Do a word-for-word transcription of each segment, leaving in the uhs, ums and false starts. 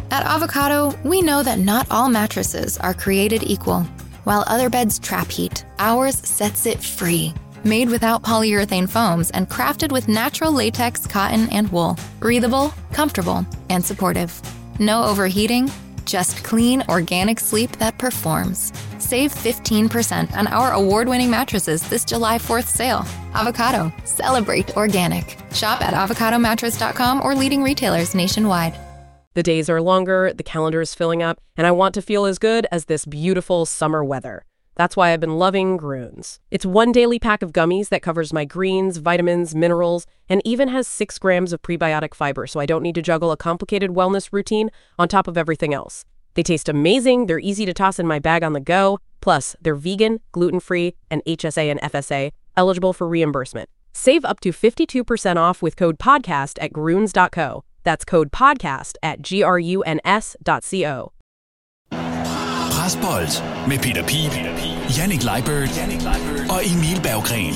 At Avocado, we know that not all mattresses are created equal. While other beds trap heat, ours sets it free. Made without polyurethane foams and crafted with natural latex, cotton, and wool. Breathable, comfortable, and supportive. No overheating, just clean, organic sleep that performs. Save fifteen percent on our award-winning mattresses this July fourth sale. Avocado. Celebrate organic. Shop at avocado mattress dot com or leading retailers nationwide. The days are longer, the calendar is filling up, and I want to feel as good as this beautiful summer weather. That's why I've been loving Grüns. It's one daily pack of gummies that covers my greens, vitamins, minerals, and even has six grams of prebiotic fiber, so I don't need to juggle a complicated wellness routine on top of everything else. They taste amazing, they're easy to toss in my bag on the go, plus they're vegan, gluten-free, and H S A and F S A, eligible for reimbursement. Save up to fifty-two percent off with code podcast at gruns dot co. That's code podcast at gruns dot co. Presbold med Peter Pil, Jannik Leibert og Emil Berggren.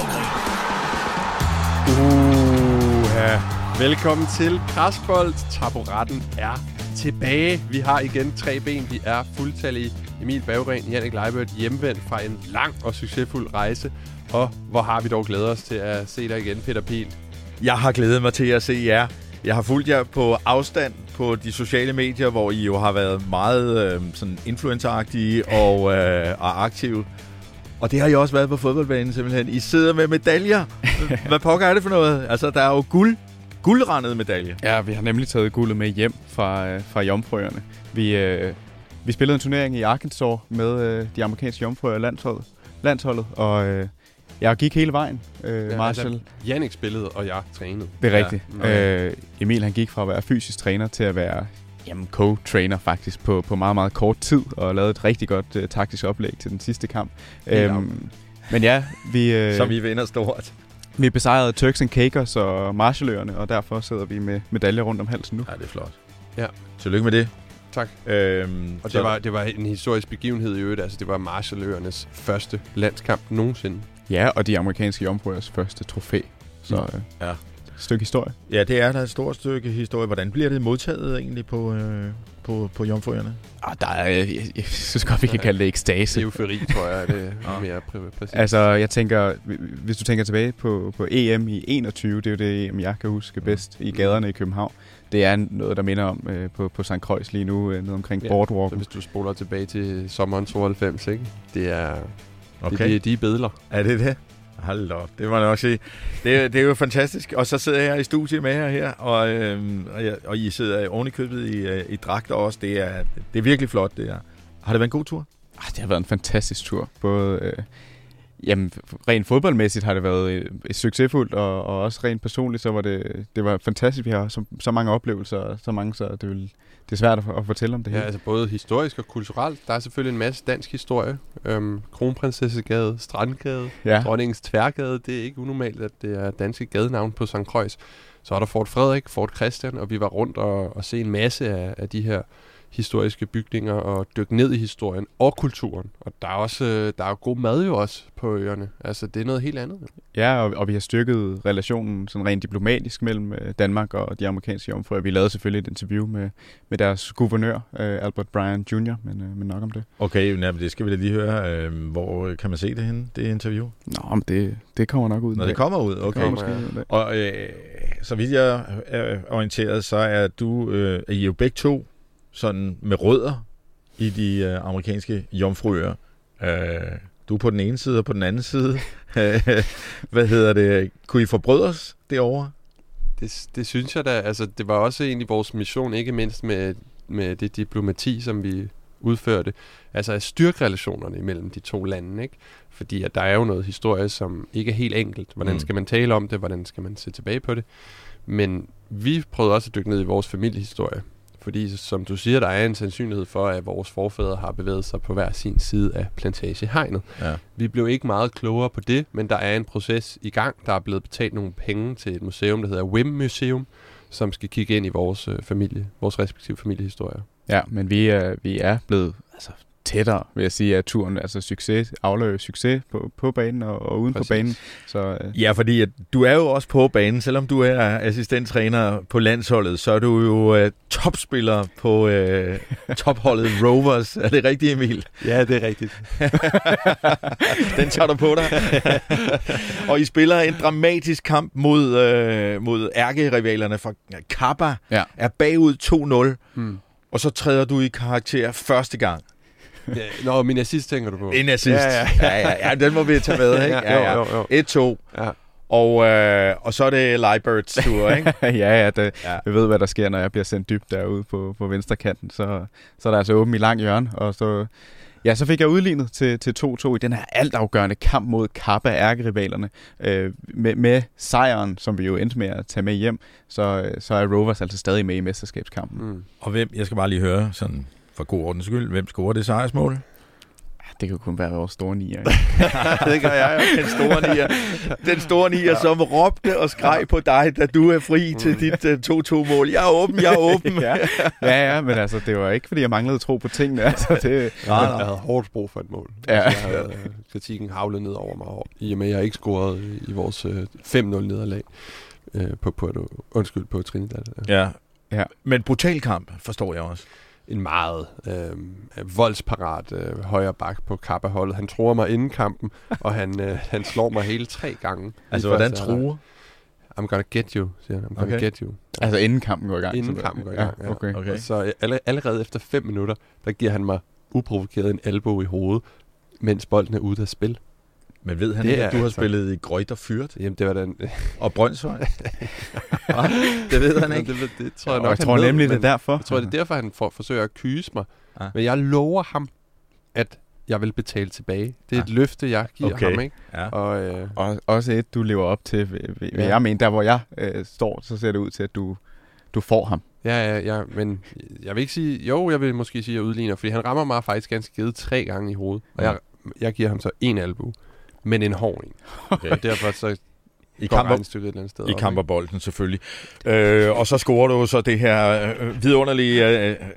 Uha. Velkommen til Presbold. Taburetten er tilbage. Vi har igen tre ben. Vi er fuldtallige. Emil Berggren, Jannik Leibert, hjemvendt fra en lang og succesfuld rejse. Og hvor har vi dog glædet os til at se dig igen, Peter Pil. Jeg har glædet mig til at se jer. Jeg har fulgt jer på afstand på de sociale medier, hvor I jo har været meget øh, sådan influenceragtige og, øh, og aktive. Og det har I også været på fodboldbanen simpelthen. I sidder med medaljer. Hvad pokker er det for noget? Altså, der er jo guld, guldrandede medaljer. Ja, vi har nemlig taget guldet med hjem fra, øh, fra jomfrøerne. Vi, øh, vi spillede en turnering i Arkansas med øh, de amerikanske jomfrøer landsholdet, landsholdet og øh, jeg gik hele vejen, øh, ja, Marshall. Altså, Jannik spillede, og jeg trænede. Det er rigtigt. Ja. Øh, Emil han gik fra at være fysisk træner til at være jamen, co-trainer faktisk på, på meget, meget kort tid, og lavede et rigtig godt øh, taktisk oplæg til den sidste kamp. Øhm, men ja, vi... Øh, Som vi vinder stort. Vi besejrede Turks and Caicos og Marshalløerne, og derfor sidder vi med medaljer rundt om halsen nu. Ja, det er flot. Ja. Tillykke med det. Tak. Øhm, og det var, det var en historisk begivenhed i øvrigt. Altså, det var Marshalløernes første landskamp nogensinde. Ja, og de amerikanske jomfruers første trofæ. Så øh, ja. Et stykke historie. Ja, det er da et stort stykke historie. Hvordan bliver det modtaget egentlig på, øh, på, på jomfruerne? Ah, der er, jeg, jeg, jeg synes godt, vi kan kalde det ekstase. Eufori, tror jeg, det er mere præcis. Altså, jeg tænker, hvis du tænker tilbage på, på E M i enogtyve, det er jo det E M, jeg kan huske bedst i gaderne i København. Det er noget, der minder om øh, på, på Sankt Croix lige nu, øh, nede omkring ja, Boardwalk. hvis du spoler tilbage til sommeren tooghalvfems, ikke? Det er... Okay. Det, det, de er bedler. Er det det? Hold op, det må jeg nok sige. Det, det er jo fantastisk. Og så sidder jeg her i studiet med jer her, og, øhm, og, jeg, og I sidder oven i købet i, i dragter også. Det er, det er virkelig flot, det er. Har det været en god tur? Ah, det har været en fantastisk tur. Både øh, jamen, rent fodboldmæssigt har det været et, et succesfuldt, og, og også rent personligt, så var det, det var fantastisk. Vi har så, så mange oplevelser, så mange, så det vil... Det er svært at, at fortælle om det her. Ja, altså både historisk og kulturelt. Der er selvfølgelig en masse dansk historie. Øhm, Kronprinsessegade, Strandgade, ja. Dronningens Tværgade. Det er ikke unormalt, at det er danske gadenavn på Sankt Croix. Så er der Fort Frederik, Fort Christian, og vi var rundt og, og se en masse af, af de her historiske bygninger og dykke ned i historien og kulturen. Og der er også der er jo god mad jo også på øerne. Altså, det er noget helt andet. Ja, og, og vi har styrket relationen sådan rent diplomatisk mellem Danmark og de amerikanske jomfruer. Vi lavede selvfølgelig et interview med, med deres guvernør, Albert Bryan junior, men, men nok om det. Okay, jamen, det skal vi da lige høre. Hvor kan man se det henne, det interview? Nå, men det, det kommer nok ud. Når det kommer ud, okay. Det kommer ud, og øh, så vidt jeg er orienteret, så er du øh, er I jo begge to sådan med rødder i de øh, amerikanske jomfruer. Øh, du er på den ene side og på den anden side. Hvad hedder det? Kunne I forbrøde os derovre? Det, det synes jeg da. Altså, det var også egentlig vores mission, ikke mindst med, med det diplomati, som vi udførte. Altså at styrke relationerne imellem de to lande, ikke? Fordi at der er jo noget historie, som ikke er helt enkelt. Hvordan mm. skal man tale om det? Hvordan skal man se tilbage på det? Men vi prøvede også at dykke ned i vores familiehistorie. Fordi, som du siger, der er en sandsynlighed for, at vores forfædre har bevæget sig på hver sin side af plantagehegnet. Ja. Vi blev ikke meget klogere på det, men der er en proces i gang. Der er blevet betalt nogle penge til et museum, der hedder W I M Museum, som skal kigge ind i vores øh, familie, vores respektive familiehistorier. Ja, men vi er, vi er blevet altså, tættere, vil jeg sige, at turen altså succes, afløber succes på, på banen og, og uden Præcis. På banen. Så, øh. Ja, fordi at du er jo også på banen. Selvom du er assistenttræner på landsholdet, så er du jo øh, topspiller på øh, topholdet Rovers. Er det rigtigt, Emil? Ja, det er rigtigt. Den tager du på dig. Og I spiller en dramatisk kamp mod, øh, mod ærkerivalerne fra Kappa. Ja. Er bagud to nul. Hmm. Og så træder du i karakter første gang. Ja, nå, min assist tænker du på. En assist. Ja, ja, ja. ja, ja, ja den må vi tage med, ikke? Ja, ja. Jo, jo, jo. et to. Ja. Og, øh, og så er det Leiberts tur, ikke? ja, ja, det, ja. Jeg ved, hvad der sker, når jeg bliver sendt dybt derude på, på venstre kanten. Så, så er der altså åben i lang hjørne. Og så, ja, så fik jeg udlignet til, til to to i den her altafgørende kamp mod Kappa, ærkerivalerne. Øh, med, med sejren, som vi jo endte med at tage med hjem, så, så er Rovers altså stadig med i mesterskabskampen. Mm. Og hvem, jeg skal bare lige høre, sådan for god ordens skyld, hvem scorer det sejrsmål? Det kan kun være vores store nier. Det gør jeg jo. Den store nier, Den store nier ja. Som råbte og skreg ja. På dig, da du er fri mm. til dit uh, to to mål. Jeg er åben, jeg er åben. ja. ja, ja, men altså, det var ikke, fordi jeg manglede tro på tingene. Altså, det, nej, nej. Jeg havde hårdt brug for et mål. Ja. Altså, jeg havde uh, kritikken havlet ned over mig, i og med, at jeg ikke scorede i vores uh, fem nul nederlag uh, på, på, undskyld, på Trinidad. Ja. Ja. Men brutal kamp, forstår jeg også. En meget øh, voldsparat øh, højre bak på Kappa-holdet. Han tror mig inden kampen, og han, øh, han slår mig hele tre gange. Altså, hvordan tror? I'm gonna get you, siger han. I'm gonna okay. get you. Ja. Altså, inden kampen går i gang? Inden kampen går i gang, ja. Okay. Okay. Og så all, allerede efter fem minutter, der giver han mig uprovokeret en albue i hovedet, mens bolden er ude af spil. Men ved han det ikke, at du har altså spillet i Greuther Fürth? Jamen, det var den... og Brøndshøj? Det ved han ikke. Ja, det, det tror jeg nok, nok, jeg tror ved, nemlig, det er derfor. Jeg tror, det er derfor, han for, forsøger at kyse mig. Ja. Men jeg lover ham, at jeg vil betale tilbage. Det er ja. Et løfte, jeg giver okay. ham, ikke? Ja. Og, øh, og også et, du lever op til. Vil ja. Jeg mener, der hvor jeg øh, står, så ser det ud til, at du, du får ham. Ja, ja, ja, men jeg vil ikke sige... Jo, jeg vil måske sige, at jeg udligner, fordi han rammer mig faktisk ganske givet tre gange i hovedet. Og ja. jeg, jeg giver ham så en albue. Men en hård en. Okay. Og derfor så I kamper, et stykke et eller andet sted. I kamper bolden selvfølgelig. Øh, og så scorer du så det her øh, vidunderlige, øh,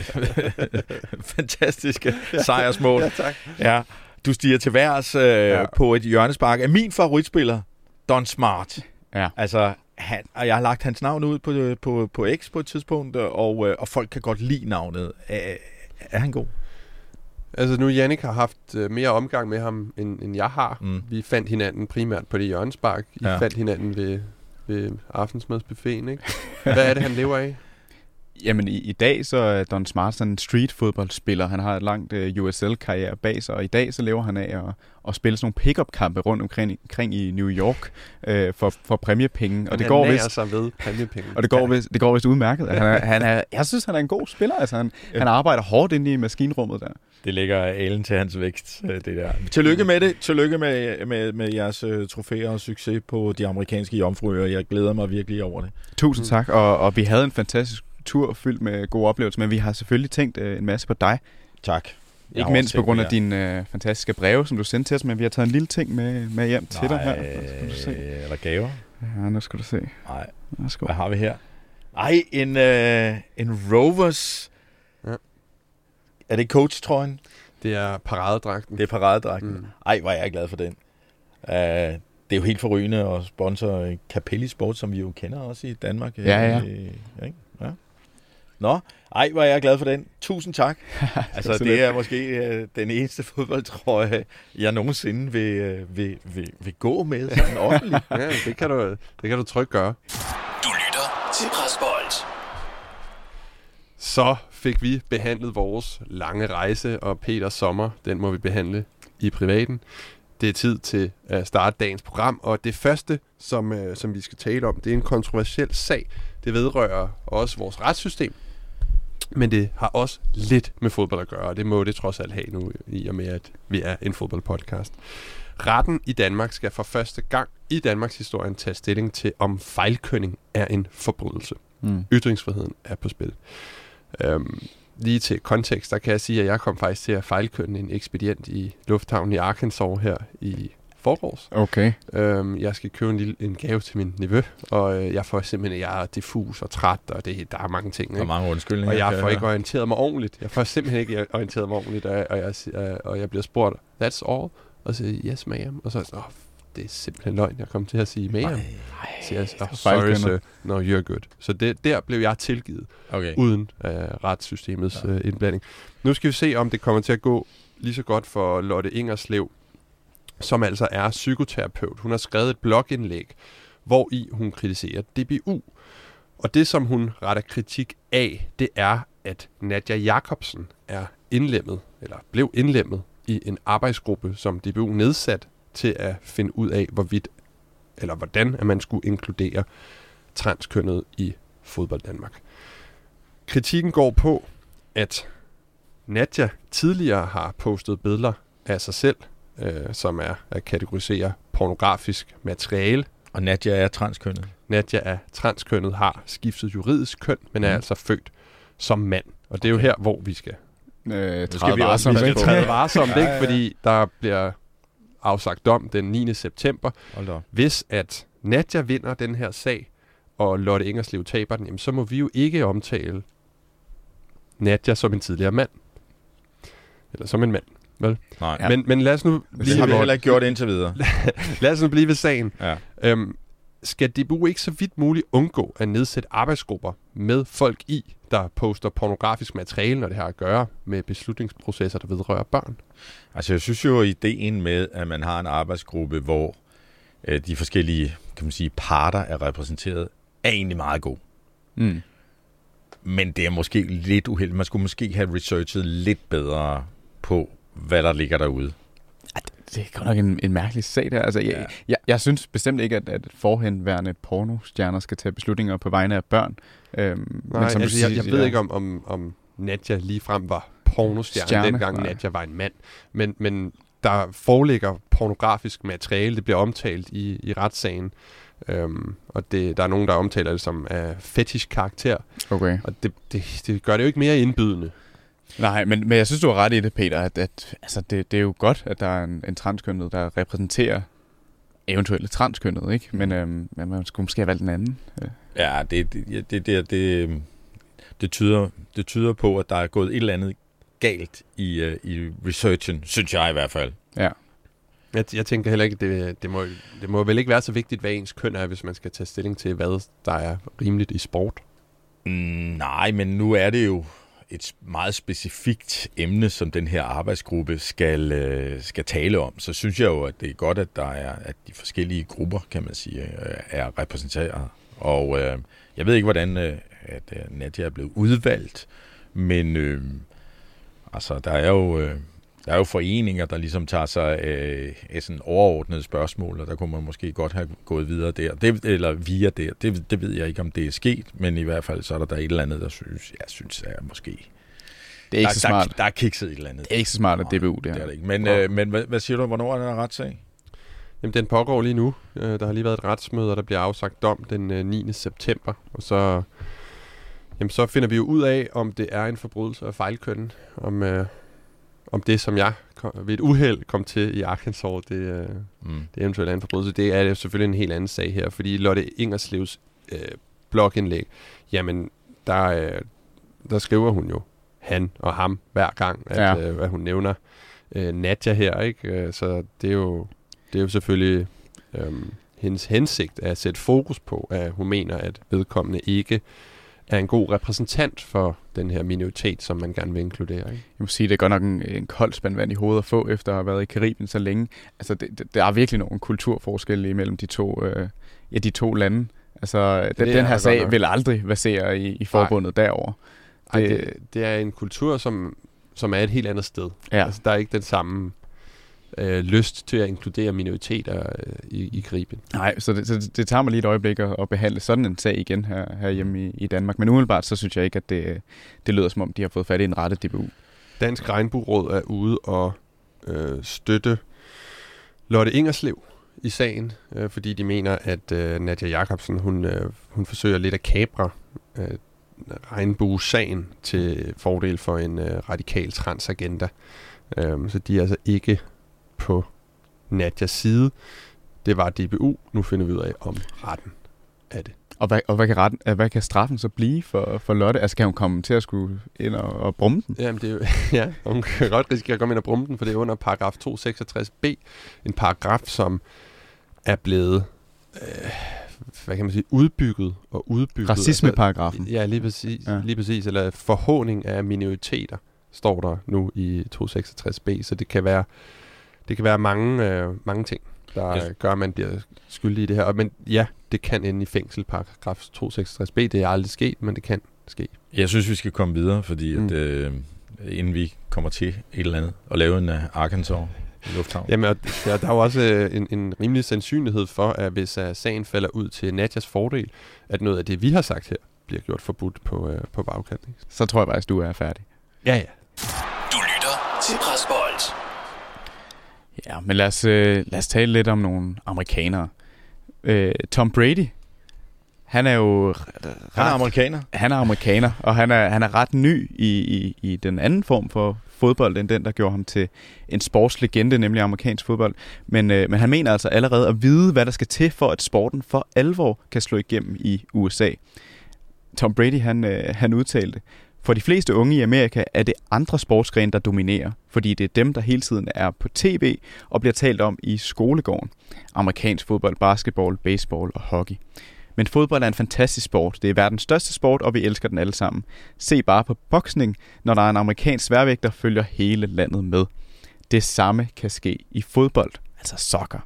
fantastiske ja. Sejrsmål. Ja, tak. Ja, du stiger til værs øh, ja. På et hjørnespark af min favoritspiller, Don Smart. Ja. Altså, han, og jeg har lagt hans navn ud på, på, på X på et tidspunkt, og, og folk kan godt lide navnet. Er, er han god? Altså nu, Jannik har haft øh, mere omgang med ham, end, end jeg har. Mm. Vi fandt hinanden primært på det hjørnespark. I ja. fandt hinanden ved, ved aftensmadsbuffeten, ikke? Hvad er det, han lever af? Jamen i, i dag så er Don Smart sådan en street-fodboldspiller. Han har et langt øh, U S L-karriere bag sig, og i dag så lever han af at, at spille sådan nogle pick-up-kampe rundt omkring, omkring i New York øh, for, for præmiepenge. Han og det går vist sig ved præmiepenge. Og det går vist, det går vist udmærket. Han er, han er, jeg synes, han er en god spiller. Altså, han, ja. han arbejder hårdt inde i maskinrummet der. Det ligger alen til hans vækst, det der. Tillykke med det. Tillykke med, med, med jeres uh, trofæer og succes på de amerikanske jomfruer. Jeg glæder mig virkelig over det. Tusind mm. tak, og, og vi havde en fantastisk tur fyldt med gode oplevelser, men vi har selvfølgelig tænkt uh, en masse på dig. Tak. Jeg Ikke mindst på grund af dine uh, fantastiske breve, som du sendte til os, men vi har taget en lille ting med, med hjem Nej, til dig her. Skal du se. Eller gaver? Ja, nu skal du se. Nej. Hvad har vi her? Ej, en, uh, en Rovers... Ja. Er det coach-trøjen? Det er paradedragten. Det er paradedragten. Mm. Ej, hvor er jeg glad for den. Uh, det er jo helt forrygende at sponsor Capelli Sport, som vi jo kender også i Danmark. Ja, ja. Øh, ja. Nå, ej, hvor er jeg glad for den. Tusind tak. Altså, det er måske uh, den eneste fodboldtrøje, jeg nogensinde vil, uh, vil, vil, vil gå med sådan ordentligt. Ja, det kan du, det kan du trygt gøre. Du lytter til Presbold. Så fik vi behandlet vores lange rejse, og Peters sommer, den må vi behandle i privaten. Det er tid til at starte dagens program, og det første, som, øh, som vi skal tale om, det er en kontroversiel sag. Det vedrører også vores retssystem, men det har også lidt med fodbold at gøre, og det må det trods alt have nu, i og med, at vi er en fodboldpodcast. Retten i Danmark skal for første gang i Danmarks historie tage stilling til, om fejlkønning er en forbrydelse. Mm. Ytringsfriheden er på spil. Øhm, lige til kontekst, der kan jeg sige, at jeg kom faktisk til at fejlkønne en ekspedient i lufthavnen i Arkansas her i forgårs. Okay. Øhm, jeg skal købe en, lille, en gave til min nevø, og øh, jeg får simpelthen, jeg er diffus og træt, og det, der er mange ting. Der er mange undskyldninger. Og jeg får ikke orienteret mig ordentligt. Jeg får simpelthen ikke orienteret mig ordentligt, og, og, jeg, øh, og jeg bliver spurgt, that's all? Og så siger yes, ma'am. Og så er jeg, oh, det er simpelthen løgn, jeg kom til at sige ma'am. Så jeg siger, oh, sorry, sir. No, you're good. Så det, der blev jeg tilgivet, okay. uden øh, retssystemets ja. øh, indblanding. Nu skal vi se, om det kommer til at gå lige så godt for Lotte Ingerslev, som altså er psykoterapeut. Hun har skrevet et blogindlæg, hvor i hun kritiserer D B U. Og det, som hun retter kritik af, det er, at Nadia Jacobsen er indlemmet, eller blev indlemmet i en arbejdsgruppe, som D B U nedsat til at finde ud af, hvorvidt, eller hvordan at man skulle inkludere transkønnet i fodbold Danmark. Kritikken går på, at Nadia tidligere har postet billeder af sig selv, øh, som er at kategorisere pornografisk materiale. Og Nadia er transkønnet? Nadia er transkønnet, har skiftet juridisk køn, men er mm. altså født som mand. Og det er okay. jo her, hvor vi skal, øh, skal vi også vi skal træde varsomt, ja, ja, ja. Fordi der bliver afsagt dom den niende september. Hvis at Nadia vinder den her sag, og Lotte Ingerslev taber den, jamen, så må vi jo ikke omtale Nadia som en tidligere mand. Eller som en mand, vel? Nej. Men, men lad os nu blive det har vi heller ikke gjort indtil videre. Lad os nu blive ved sagen. Ja. Øhm, skal D B U ikke så vidt muligt undgå at nedsætte arbejdsgrupper med folk i, der poster pornografisk materiale, når det har at gøre med beslutningsprocesser, der vedrører børn? Altså, jeg synes jo, ideen med, at man har en arbejdsgruppe, hvor øh, de forskellige, kan man sige, parter er repræsenteret, er egentlig meget god. Mm. Men det er måske lidt uheldigt. Man skulle måske have researchet lidt bedre på, hvad der ligger derude. Det er godt nok en, en mærkelig sag der. Altså, jeg, ja. jeg, jeg synes bestemt ikke, at, at forhenværende pornostjerner skal tage beslutninger på vegne af børn. Øhm, Nej, men som altså, siger, jeg, jeg ved ikke, om, om, om Nadia ligefrem var pornostjerne, Stjerne, dengang nej. Nadia var en mand. Men, men der foreligger pornografisk materiale, det bliver omtalt i, i retssagen. Øhm, og det, der er nogen, der omtaler det som af fetish-karakter. Okay. Og det, det, det gør det jo ikke mere indbydende. Nej, men, men jeg synes, du har ret i det, Peter, at, at altså, det, det er jo godt, at der er en, en transkønnet, der repræsenterer eventuelle transkønnet, ikke? Men øhm, man skulle måske have valgt en anden. Ja, det, det, det, det, det, det, tyder, det tyder på, at der er gået et eller andet galt i, uh, i researchen, synes jeg i hvert fald. Ja. Jeg, jeg tænker heller ikke, det, det, må, det må vel ikke være så vigtigt, hvad ens køn er, hvis man skal tage stilling til, hvad der er rimeligt i sport. Mm, nej, men nu er det jo et meget specifikt emne, som den her arbejdsgruppe skal, øh, skal tale om. Så synes jeg jo, at det er godt, at der er at de forskellige grupper, kan man sige, øh, er repræsenteret. Og øh, jeg ved ikke, hvordan øh, at, øh, Nadia er blevet udvalgt, men øh, altså, der er jo... Øh, Der er jo foreninger, der ligesom tager sig øh, af sådan overordnede spørgsmål, og der kunne man måske godt have gået videre der, det, eller via der. Det, det ved jeg ikke, om det er sket, men i hvert fald så er der, der et eller andet, der synes, jeg synes er måske... Det er ikke der, så smart. Der, der er kikset et eller andet. Det er ikke så smart, at D B U det her. Det er det ikke. Men, øh, men hvad, hvad siger du, hvornår er der en retssag? Jamen, den pågår lige nu. Der har lige været et retsmøde, og der bliver afsagt dom den niende september, og så, jamen, så finder vi jo ud af, om det er en forbrydelse af fejlkøn, om... Øh, om det, som jeg kom, ved et uheld kom til i Arkansas, det, øh, mm. det eventuelt er en forbrydelse, det er selvfølgelig en helt anden sag her, fordi Lotte Ingerslevs øh, blogindlæg, jamen, der, øh, der skriver hun jo han og ham hver gang, at, ja. øh, at hun nævner øh, Nadia her, ikke? Så det er jo, det er jo selvfølgelig øh, hendes hensigt at sætte fokus på, at hun mener, at vedkommende ikke er en god repræsentant for den her minoritet, som man gerne vil inkludere. Ikke? Jeg må sige, det er godt nok en, en kold spand vand i hovedet at få, efter at have været i Karibien så længe. Altså, det, det, der er virkelig nogle kulturforskelle imellem de to, øh, ja, de to lande. Altså, det, den, den her sag vil aldrig versere i, i forbundet Nej. derovre. Det, Ej, det, det er en kultur, som, som er et helt andet sted. Ja. Altså, der er ikke den samme øh, lyst til at inkludere minoriteter øh, i, i Karibien. Nej, så det, så det tager mig lige et øjeblik at, at behandle sådan en sag igen her, herhjemme i, i Danmark. Men umiddelbart, så synes jeg ikke, at det, det lyder som om, de har fået fat i en rette D B U. Dansk Regnbueråd er ude og øh, støtte Lotte Ingerslev i sagen, øh, fordi de mener, at øh, Nadia Jacobsen, hun, øh, hun forsøger lidt at kapre øh, regnbuesagen til fordel for en øh, radikal transagenda. Øh, så de er altså ikke på Nadjas side. Det var D B U. Nu finder vi ud af, om retten af det. Og hvad, og hvad, kan, retten, hvad kan straffen så blive for, for Lotte? Altså kan hun komme til at skulle ind og, og brumme den? Jamen det er jo, ja, hun kan godt risikere at komme ind og brumme den, for det er under paragraf to hundrede seksogtres b. En paragraf, som er blevet, øh, hvad kan man sige, udbygget og udbygget. Racismeparagrafen. Altså, ja, lige præcis, ja. lige præcis. Eller forhåning af minoriteter, står der nu i to hundrede seksogtres b. Så det kan være, det kan være mange, øh, mange ting, der yes. gør, at man bliver skyldig i det her. Men ja, det kan ende i fængsel, paragraf to hundrede seksogtres b. Det er aldrig sket, men det kan ske. Jeg synes, vi skal komme videre, fordi mm. at, øh, inden vi kommer til et eller andet, og lave en uh, Arkansas lufthavn. Jamen, der, der er jo også øh, en, en rimelig sandsynlighed for, at hvis uh, sagen falder ud til Nadjas fordel, at noget af det, vi har sagt her, bliver gjort forbudt på, øh, på bagkant. Så tror jeg faktisk, du er færdig. Ja, ja. Du lytter til Presbold. Ja, men lad os, øh, lad os tale lidt om nogle amerikanere. Øh, Tom Brady, han er jo... Ret, han er amerikaner. Han er amerikaner, og han er, han er ret ny i, i, i den anden form for fodbold, end den, der gjorde ham til en sportslegende, nemlig amerikansk fodbold. Men, øh, men han mener altså allerede at vide, hvad der skal til, for at sporten for alvor kan slå igennem i U S A. Tom Brady, han, øh, han udtalte: for de fleste unge i Amerika er det andre sportsgrene, der dominerer, fordi det er dem, der hele tiden er på tv og bliver talt om i skolegården. Amerikansk fodbold, basketball, baseball og hockey. Men fodbold er en fantastisk sport. Det er verdens største sport, og vi elsker den alle sammen. Se bare på boksning, når der er en amerikansk sværvægter, følger hele landet med. Det samme kan ske i fodbold, altså soccer.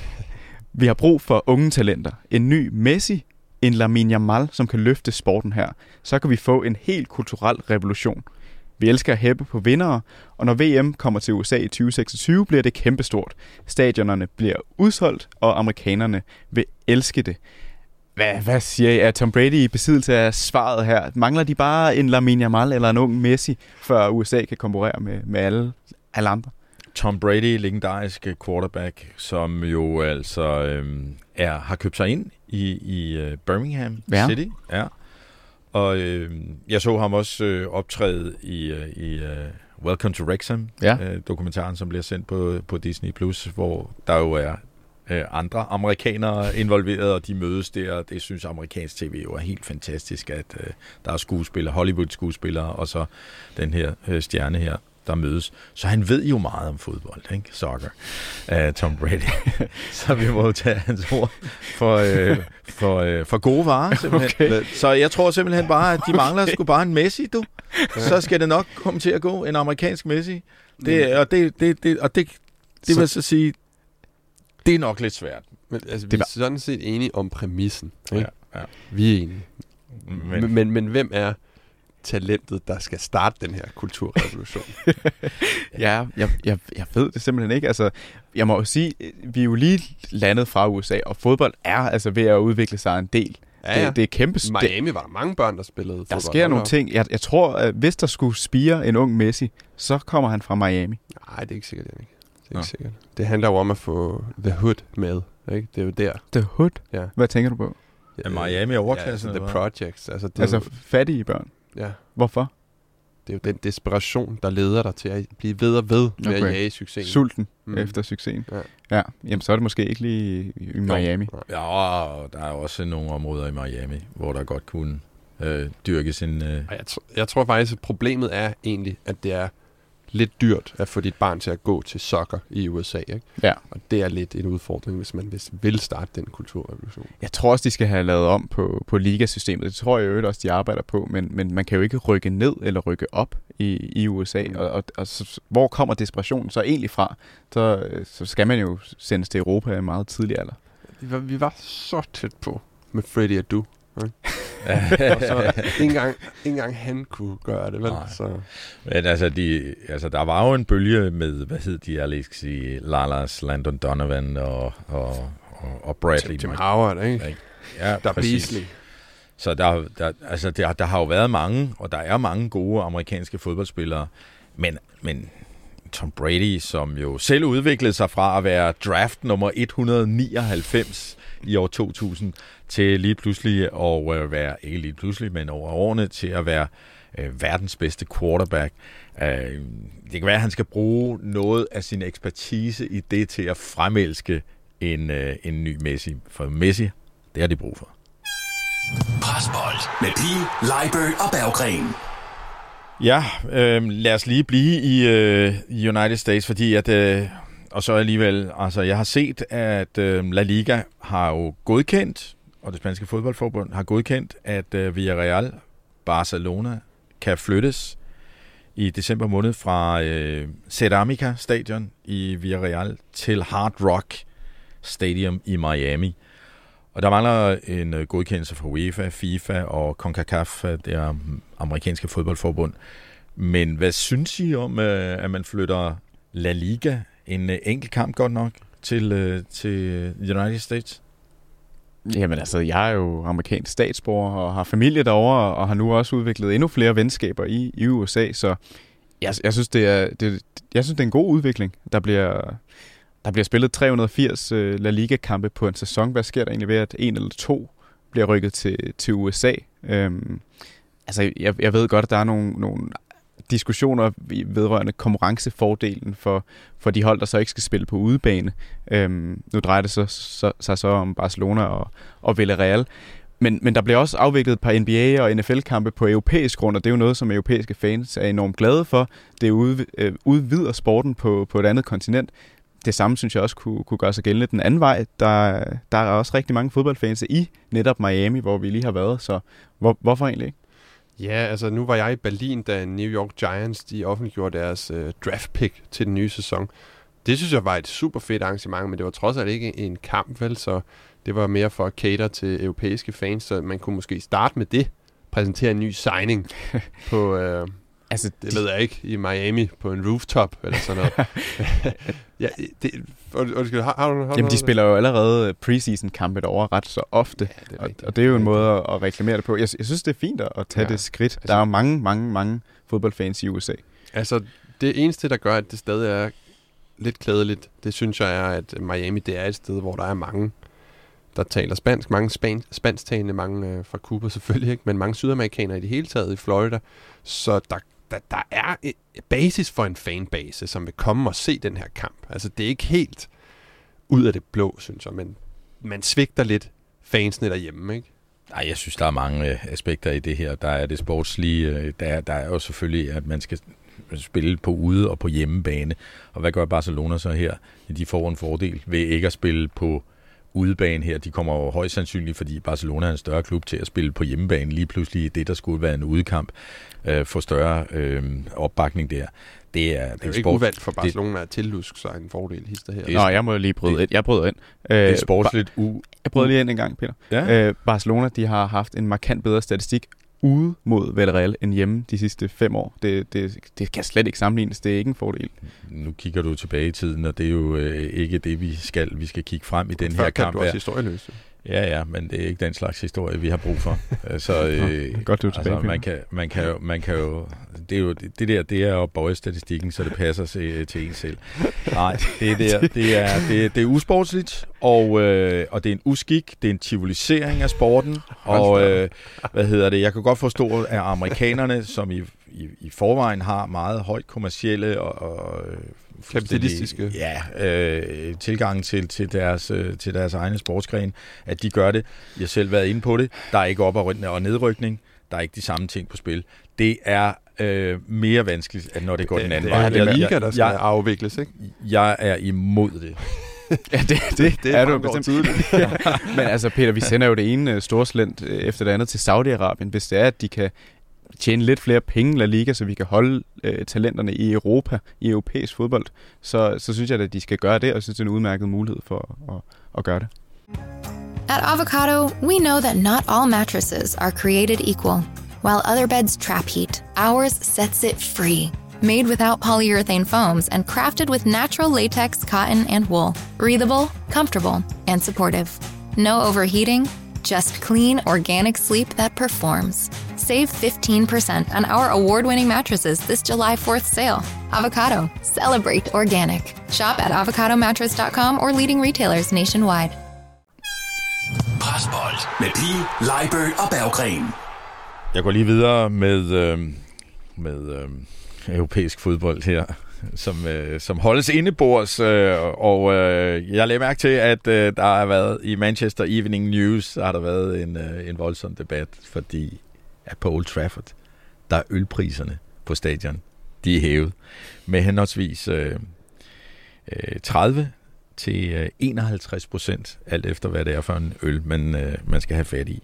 Vi har brug for unge talenter. En ny Messi, en Lamine Yamal, som kan løfte sporten her. Så kan vi få en helt kulturel revolution. Vi elsker at hæppe på vindere, og når V M kommer til U S A i tyve seksogtyve, bliver det kæmpestort. Stadionerne bliver udsolgt, og amerikanerne vil elske det. Hvad, hvad siger I? Er Tom Brady i besiddelse af svaret her? Mangler de bare en Lamine Yamal eller en ung Messi, før U S A kan konkurrere med, med alle, alle andre? Tom Brady, legendarisk quarterback, som jo altså øhm, er, har købt sig ind i, i uh, Birmingham ja. City. Ja. Og øhm, jeg så ham også øh, optræde i, øh, i uh, Welcome to Wrexham, ja. øh, dokumentaren, som bliver sendt på, på Disney plus, hvor der jo er øh, andre amerikanere involveret, og de mødes der. Det synes amerikansk tv jo er helt fantastisk, at øh, der er skuespillere, Hollywood-skuespillere, og så den her øh, stjerne her, der mødes. Så han ved jo meget om fodbold, ikke? Soccer. Uh, Tom Brady. Så vi må tage hans ord for, uh, for, uh, for gode varer, simpelthen. Okay. Så jeg tror simpelthen bare, at de mangler okay. sgu bare en Messi, du. Ja. Så skal det nok komme til at gå. En amerikansk Messi. Det, og det, det, det, og det, det så, vil så sige, det er nok lidt svært. Men, altså, vi er sådan set enige om præmissen. Ikke? Ja, ja. Vi er enige. Men, men, men, men hvem er talentet, der skal starte den her kulturrevolution? ja, jeg, jeg, jeg ved det simpelthen ikke. Altså, jeg må jo sige, vi er jo lige landet fra U S A, og fodbold er altså ved at udvikle sig en del. Ja, ja. Det, det er kæmpe. I Miami var der mange børn, der spillede fodbold. Der sker nogle ting. Jeg, jeg tror, at hvis der skulle spire en ung Messi, så kommer han fra Miami. Nej, det er ikke sikkert, det er ikke. Det er ikke sikkert. Det handler jo om at få The Hood med, ikke? Det er jo der. The Hood? Ja. Hvad tænker du på? Ja, Miami overklassen. Ja, altså The Projects. Altså, det altså jo, fattige børn? Ja. Hvorfor? Det er jo den desperation, der leder dig til at blive ved og ved med okay. at jage succesen. Sulten mm. efter succesen. Ja. ja. Jamen, så er det måske ikke lige i, i Miami. Ja, og der er også nogle områder i Miami, hvor der godt kunne øh, dyrkes en... Øh... Jeg, tr- jeg tror faktisk, at problemet er egentlig, at det er lidt dyrt at få dit barn til at gå til soccer i U S A, ikke? Ja. Og det er lidt en udfordring, hvis man vil starte den kulturrevolution. Jeg tror også, de skal have lavet om på, på ligasystemet. Det tror jeg jo også, de arbejder på, men, men man kan jo ikke rykke ned eller rykke op i, i U S A. Mm. Og, og, og så, hvor kommer desperationen så egentlig fra? Så, så skal man jo sendes til Europa i en meget tidlig alder. Vi var, vi var så tæt på med Freddie Adu. Okay? og så ikke engang, ikke engang han kunne gøre det, vel? Så. Men altså, de, altså, der var jo en bølge med, hvad hed de, Alexi Lalas, Landon Donovan og, og, og, og Bradley. Tim Howard, ikke? Ja, der Beasley. Så der, der, altså, der, der har jo været mange, og der er mange gode amerikanske fodboldspillere, men, men Tom Brady, som jo selv udviklede sig fra at være draft nummer et hundrede nioghalvfems i år to tusind, til lige pludselig at være, ikke lige pludselig, men over årene, til at være øh, verdens bedste quarterback. Øh, det kan være, at han skal bruge noget af sin ekspertise i det til at fremelske en, øh, en ny Messi. For Messi, det har de brug for. Presbold med Pihl, Leibert og Berggren. Ja, øh, lad os lige blive i øh, United States, fordi at, øh, og så alligevel, altså jeg har set, at øh, La Liga har jo godkendt, og det spanske fodboldforbund har godkendt, at øh, Villarreal Barcelona kan flyttes i december måned fra øh, Ceramica Stadion i Villarreal til Hard Rock Stadium i Miami. Og der mangler en øh, godkendelse fra UEFA, FIFA og CONCACAF, det amerikanske fodboldforbund. Men hvad synes I om, øh, at man flytter La Liga, en øh, enkelt kamp godt nok, til, øh, til United States? Jamen altså, jeg er jo amerikansk statsborger og har familie derovre, og har nu også udviklet endnu flere venskaber i, i U S A, så jeg, jeg, synes, det er, det, jeg synes, det er en god udvikling. Der bliver, der bliver spillet tre hundrede og firs uh, La Liga-kampe på en sæson. Hvad sker der egentlig ved, at en eller to bliver rykket til, til U S A? Øhm, altså, jeg, jeg ved godt, at der er nogle, nogle diskussioner vedrørende konkurrencefordelen for, for de hold, der så ikke skal spille på udebane. Øhm, nu drejer det sig så, så, så om Barcelona og, og Villarreal. Men, men der bliver også afviklet et par N B A og N F L-kampe på europæisk grund, og det er jo noget, som europæiske fans er enormt glade for. Det ud, øh, udvider sporten på, på et andet kontinent. Det samme synes jeg også kunne, kunne gøre sig gældende den anden vej. Der, der er også rigtig mange fodboldfans i netop Miami, hvor vi lige har været, så hvor, hvorfor egentlig ikke? Ja, altså nu var jeg i Berlin, da New York Giants de offentliggjorde deres øh, draft pick til den nye sæson. Det synes jeg var et super fedt arrangement, men det var trods alt ikke en kamp, vel? Så det var mere for at cater til europæiske fans, så man kunne måske starte med det, præsentere en ny signing på, øh, altså, det de... ved jeg ikke, i Miami på en rooftop eller sådan noget. ja, det, undskyld, har, har du, har Jamen, de spiller jo allerede preseason-kampe derovre ret så ofte, ja, det og, og det er jo en måde at, at reklamere det på. Jeg, jeg synes, det er fint at tage ja, det skridt. Altså, der er mange, mange, mange fodboldfans i U S A. Altså, det eneste, der gør, at det stadig er lidt klædeligt, det synes jeg er, at Miami, det er et sted, hvor der er mange, der taler spansk, mange span- spansktalende, mange øh, fra Cuba selvfølgelig, ikke? Men mange sydamerikanere i det hele taget i Florida, så der, der, der er et basis for en fanbase, som vil komme og se den her kamp. Altså, det er ikke helt ud af det blå, synes jeg, men man svigter lidt fansene derhjemme, ikke? Nej, jeg synes, der er mange aspekter i det her. Der er det sportslige, der er, der er jo selvfølgelig, at man skal spille på ude og på hjemmebane. Og hvad gør Barcelona så her? De får en fordel ved ikke at spille på udebane her. De kommer jo højst sandsynligt, fordi Barcelona er en større klub, til at spille på hjemmebane. Lige pludselig det, der skulle være en udekamp, øh, får større øh, opbakning der. Det er, det er jo ikke uvalgt for Barcelona at tilluske sig en fordel hister her. Nå, jeg må lige bryde ind. Jeg bryder ind. Det er sportsligt u... Jeg bryder lige ind en gang, Peter. Ja. Øh, Barcelona, de har haft en markant bedre statistik ude mod Villarreal end hjemme de sidste fem år. Det, det, det kan slet ikke sammenlignes. Det er ikke en fordel. Nu kigger du tilbage i tiden, og det er jo øh, ikke det, vi skal. Vi skal kigge frem i den her kamp. Du også historieløse. Ja, ja, men det er ikke den slags historie, vi har brug for. Så øh, godt, du er tilbage. Altså, man kan, man kan jo, man kan jo, det er jo det der, det er jo bøje statistikken, så det passer til, til en selv. Nej, det er der, det er det, det er usportsligt, og øh, og det er en uskik, det er en civilisering af sporten, og øh, hvad hedder det? Jeg kan godt forstå, at amerikanerne, som i i, i forvejen har meget højt kommercielle og, og kapitalistiske ja, øh, tilgang til, til, deres, øh, til deres egne sportsgren, at de gør det. Jeg har selv været inde på det. Der er ikke op- og nedrykning. Der er ikke de samme ting på spil. Det er øh, mere vanskeligt, end når det går det, den anden vej. Det er vej. liga, der skal jeg, afvikles, ikke? Jeg er imod det. Ja, det, det, det er du bestemt. Ja. Men altså, Peter, vi sender jo det ene storslent efter det andet til Saudi-Arabien, hvis det er, at de kan tjene lidt flere penge La Liga, så vi kan holde øh, talenterne i Europa, i europæisk fodbold, så, så synes jeg, at de skal gøre det, og jeg synes, det er en udmærket mulighed for at, at gøre det. At Avocado, we know that not all mattresses are created equal. While other beds trap heat, ours sets it free. Made without polyurethane foams and crafted with natural latex, cotton, and wool. Breathable, comfortable, and supportive. No overheating, just clean, organic sleep that performs. Save fifteen percent on our award-winning mattresses this July fourth sale. Avocado. Celebrate organic. Shop at avocado mattress dot com or leading retailers nationwide. Presbold med Pihl, Leibert og Berggren. Jeg går lige videre med, øh, med øh, europæisk fodbold her, som, øh, som holdes indebords, øh, og øh, jeg lagde mærke til, at øh, der har været i Manchester Evening News, har der været en, øh, en voldsom debat, fordi at på Old Trafford, der er ølpriserne på stadion, de er hævet med henholdsvis øh, øh, tredive til enoghalvtreds procent, alt efter hvad det er for en øl, man, øh, man skal have fat i.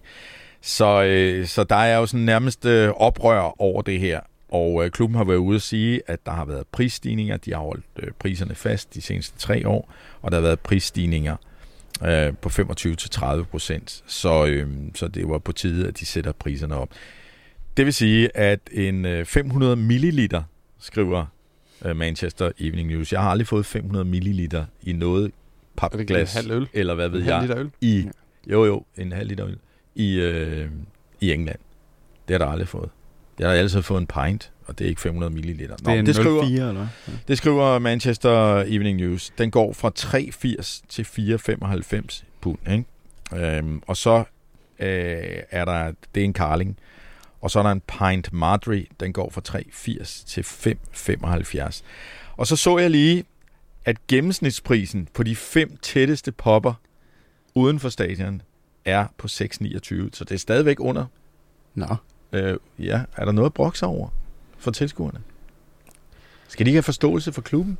Så, øh, så der er jo sådan nærmest øh, oprør over det her, og øh, klubben har været ude at sige, at der har været prisstigninger. De har holdt øh, priserne fast de seneste tre år, og der har været prisstigninger øh, på femogtyve til tredive procent. Så, øh, så det var på tide, at de sætter priserne op. Det vil sige, at en øh, fem hundrede milliliter, skriver øh, Manchester Evening News. Jeg har aldrig fået fem hundrede milliliter i noget papglas, eller hvad ved en jeg, halv liter øl? i jo jo en halv liter øl i øh, i England. Det har der aldrig fået. Jeg har altid fået en pint, og det er ikke fem hundrede milliliter. Nå, det er det skriver, nul komma fire, eller hvad? det skriver Manchester Evening News. Den går fra tre komma firs til fire komma femoghalvfems pund, ikke? Øhm, og så øh, er der, det er en Carling, og så er der en pint Madri, den går fra tre komma firs til fem komma femoghalvfjerds. Og så så jeg lige, at gennemsnitsprisen på de fem tætteste popper uden for stadion er på seks komma niogtyve, så det er stadigvæk under. Nå. Øh, ja, er der noget at brokse over for tilskuerne? Skal de ikke have forståelse for klubben?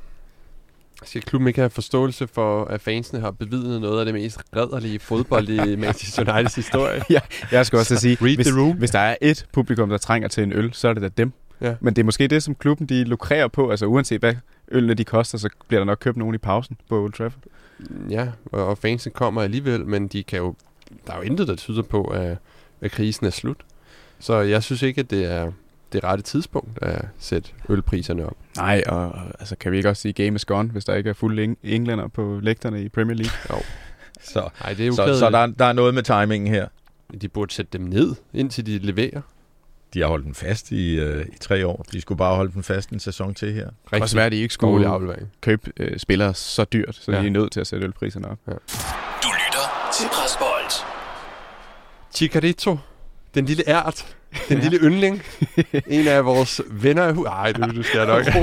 Skal klubben ikke have forståelse for, at fansene har bevidnet noget af det mest rædderlige fodbold i Manchester Uniteds historie? Ja, jeg skal også sige, Read hvis, the room. hvis der er et publikum, der trænger til en øl, så er det da dem. Ja. Men det er måske det, som klubben de lukrerer på. Altså uanset hvad ølene de koster, så bliver der nok købt nogen i pausen på Old Trafford. Ja, og, og fansene kommer alligevel, men de kan jo, der er jo intet, der tyder på, at, at krisen er slut. Så jeg synes ikke, at det er det rette tidspunkt at sætte ølpriserne op. Nej, og altså, kan vi ikke også sige game is gone, hvis der ikke er fulde eng- englænder på lægterne i Premier League? Jo. Så, Ej, det er jo så, så der, der er noget med timingen her. De burde sætte dem ned, indtil de leverer. De har holdt den fast i, øh, i tre år. De skulle bare holde den fast en sæson til her. Det kan også være, at de ikke skulle aflevering. købe øh, spillere så dyrt, så ja. de er nødt til at sætte ølpriserne op. Ja. Du lytter til Presbold. Chicharito, den lille ært, den lille yndling, en af vores venner af hu- Ej, du, du skal nok.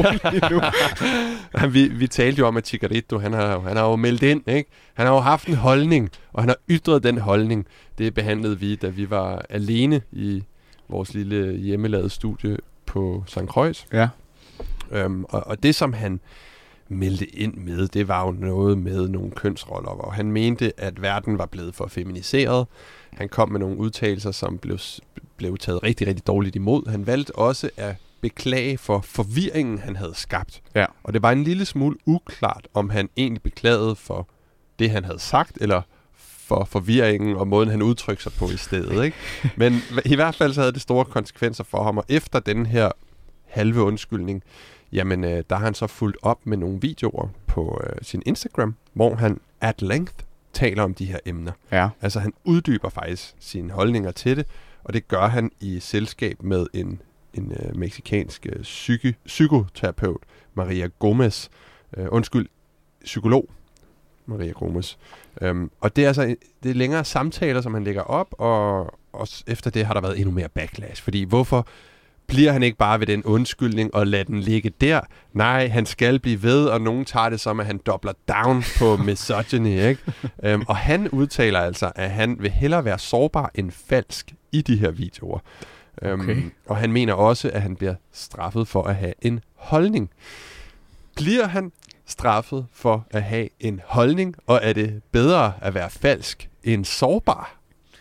vi, vi talte jo om, at Chicharito, han har, han har jo meldt ind, ikke? Han har jo haft en holdning, og han har ytret den holdning. Det behandlede vi, da vi var alene i vores lille hjemmelavede studie på Sankt Croix. Ja. Øhm, og, og det, som han meldte ind med, det var jo noget med nogle kønsroller, hvor han mente, at verden var blevet for feminiseret. Han kom med nogle udtalelser, som blev, blev taget rigtig, rigtig dårligt imod. Han valgte også at beklage for forvirringen, han havde skabt. Ja. Og det var en lille smule uklart, om han egentlig beklagede for det, han havde sagt, eller for forvirringen og måden, han udtrykte sig på i stedet. Ikke? Men i hvert fald så havde det store konsekvenser for ham, og efter den her halve undskyldning, jamen øh, der har han så fulgt op med nogle videoer på øh, sin Instagram, hvor han at length taler om de her emner. Ja. Altså han uddyber faktisk sine holdninger til det, og det gør han i selskab med en, en øh, mexikansk øh, psyke, psykoterapeut, Maria Gomez. Øh, undskyld, psykolog, Maria Gomez. Øhm, og det er altså det er længere samtaler, som han lægger op, og også efter det har der været endnu mere backlash. Fordi hvorfor bliver han ikke bare ved den undskyldning og lader den ligge der? Nej, han skal blive ved, og nogen tager det som, at han dobler down på misogyny, ikke? øhm, og han udtaler altså, at han vil hellere være sårbar end falsk i de her videoer. Øhm, okay. Og han mener også, at han bliver straffet for at have en holdning. Bliver han straffet for at have en holdning, og er det bedre at være falsk end sårbar?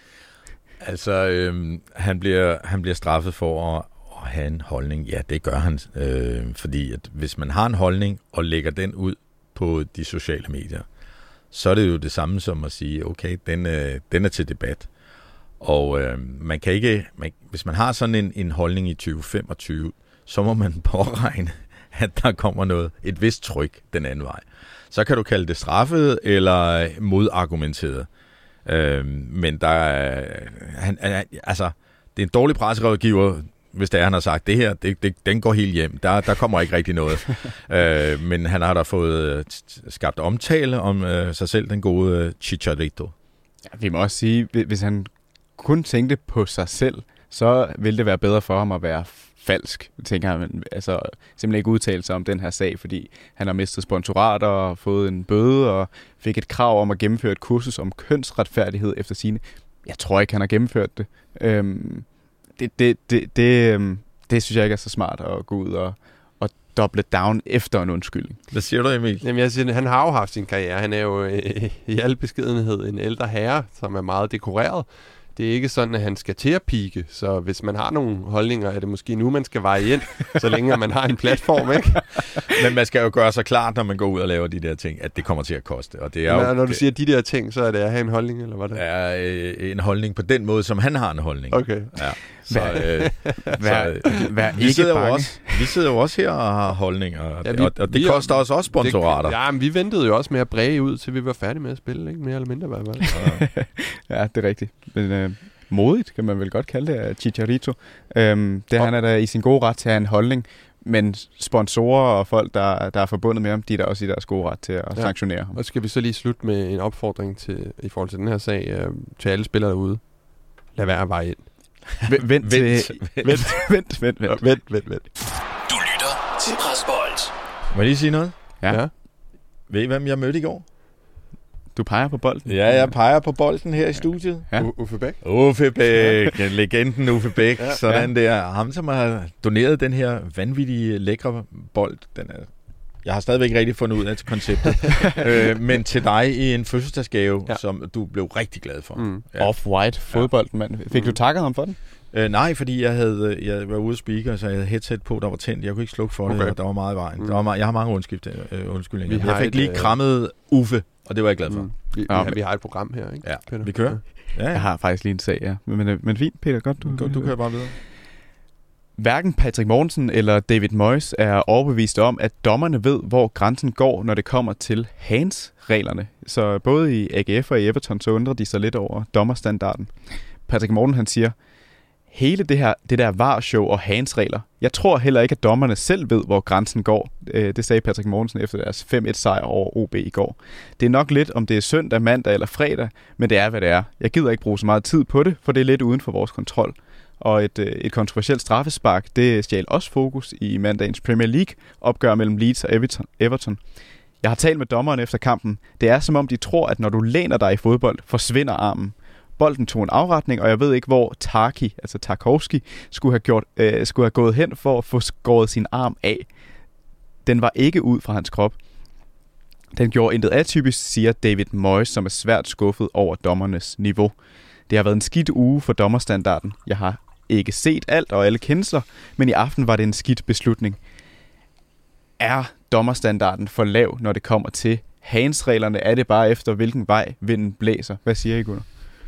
Altså, øhm, han, bliver, han bliver straffet for at, at have en holdning. Ja, det gør han. Øh, fordi at hvis man har en holdning og lægger den ud på de sociale medier, så er det jo det samme som at sige, okay, den, øh, den er til debat. Og øh, man kan ikke, man, hvis man har sådan en, en holdning i tyve femogtyve, så må man påregne, at der kommer noget, et vist tryk den anden vej. Så kan du kalde det straffet eller modargumenteret. Øh, men der er, han, altså, det er en dårlig presserådgiver, hvis det er, han har sagt, det her, det, det, den går helt hjem. Der, der kommer ikke rigtig noget. øh, men han har da fået skabt omtale om øh, sig selv, den gode øh, Chicharito. Ja, vi må også sige, hvis han kun tænkte på sig selv, så ville det være bedre for ham at være falsk, tænker jeg. Men, altså, simpelthen ikke udtalt sig om den her sag, fordi han har mistet sponsorater og fået en bøde og fik et krav om at gennemføre et kursus om kønsretfærdighed efter sine. Jeg tror ikke, han har gennemført det. Øhm, det, det, det, det, øhm, det synes jeg ikke er så smart at gå ud og, og doble down efter en undskyldning. Hvad siger du, Emil? Jamen, jeg siger, han har jo haft sin karriere. Han er jo øh, i al beskedenhed en ældre herre, som er meget dekoreret. Det er ikke sådan, at han skal til at pike, så hvis man har nogle holdninger, er det måske nu, man skal veje ind, så længe man har en platform, ikke? Men man skal jo gøre sig klart, når man går ud og laver de der ting, at det kommer til at koste. Og det er Men, jo, når du det, siger de der ting, så er det at have en holdning, eller hvad det er? Øh, en holdning på den måde, som han har en holdning. Okay. Ja. Så, øh, vær, så, vær vi, ikke sidder bange. også, vi sidder jo også her og har holdninger, og, Ja, vi, og, og det vi, koster os også sponsorater. Det, ja, men vi ventede jo også med at bræge ud, til vi var færdige med at spille, ikke? Mere eller mindre, hvad var det? Ja, det er rigtigt. Men øh, modigt, kan man vel godt kalde det, af Chicharito. Øhm, det, han er da i sin gode ret til at have en holdning, men sponsorer og folk, der, der er forbundet med ham, de er da også i deres gode ret til at ja. sanktionere ham. Og skal vi så lige slutte med en opfordring til, i forhold til den her sag, øh, til alle spillere derude. Lad være at veje ind. Vent, vent, til, vent, vent, vent, vent, vent. Vent, vent, vent. Du lytter til Presbold. Må jeg lige sige noget? Ja. Ja. Ved I, hvem jeg mødte i går? Du peger på bolden? Ja, jeg peger på bolden her i studiet. Ja. U- Uffe Bæk. Uffe Bæk, legenden Uffe Bæk. Ja. Sådan der. Ham, som har doneret den her vanvittige, lækre bold. Den er, jeg har stadigvæk ikke rigtig fundet ud af konceptet. øh, men til dig i en fødselsdagsgave, ja. som du blev rigtig glad for. Mm. Ja. Off-white fodbold, mand. Fik Mm. du takket ham for den? Øh, nej, fordi jeg havde jeg var ude at speaker, så jeg havde headset på, der var tændt. Jeg kunne ikke slukke for det, Okay. og der var meget i vejen. Mm. Der var meget, jeg har mange undskift, øh, undskyldninger. Vi har Jeg fik et, lige øh, krammet Uffe, og det var jeg glad for. Mm. Vi, Ja, ja, men- vi har et program her, ikke? Ja, Peter? vi kører. Ja, Jeg ja. har faktisk lige en sag, ja. Men, men, men fint, Peter, godt. Du, Du, du kører bare videre. Hverken Patrick Mortensen eller David Moyes er overbevist om, at dommerne ved, hvor grænsen går, når det kommer til hands-reglerne. Så både i A G F og i Everton, så undrer de sig lidt over dommerstandarden. Patrick Mortensen, han siger, hele det her det der V A R-show og hands-regler, jeg tror heller ikke, at dommerne selv ved, hvor grænsen går. Det sagde Patrick Mortensen efter deres fem et sejr over O B i går. Det er nok lidt, om det er søndag, mandag eller fredag, men det er, hvad det er. Jeg gider ikke bruge så meget tid på det, for det er lidt uden for vores kontrol. Og et, et kontroversielt straffespark, det stjal også fokus i mandagens Premier League opgør mellem Leeds og Everton. Jeg har talt med dommeren efter kampen. Det er som om de tror, at når du læner dig i fodbold, forsvinder armen. Bolden tog en afretning, og jeg ved ikke, hvor Tarki, altså Tarkovski, skulle have, gjort, øh, skulle have gået hen for at få skåret sin arm af. Den var ikke ud fra hans krop. Den gjorde intet atypisk, siger David Moyes, som er svært skuffet over dommernes niveau. Det har været en skidt uge for dommerstandarden. Jeg har ikke set alt og alle kendsler, men i aften var det en skidt beslutning. Er dommerstandarden for lav, når det kommer til hands-reglerne? Er det bare efter, hvilken vej vinden blæser? Hvad siger I, Gunnar?